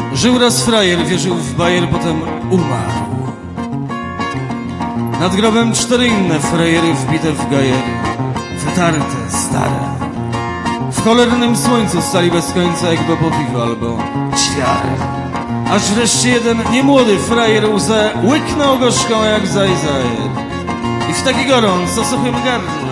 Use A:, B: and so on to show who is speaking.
A: Żył raz frajer, wierzył w bajer, potem umarł. Nad grobem 4 inne frajery wbite w gajery, wytarte, stare. W cholernym słońcu stali bez końca, jakby po piwo albo ćwiarę. Aż wreszcie jeden niemłody frajer łzę łyknął gorzką jak zajzajer. I w taki gorąc o suchym gardle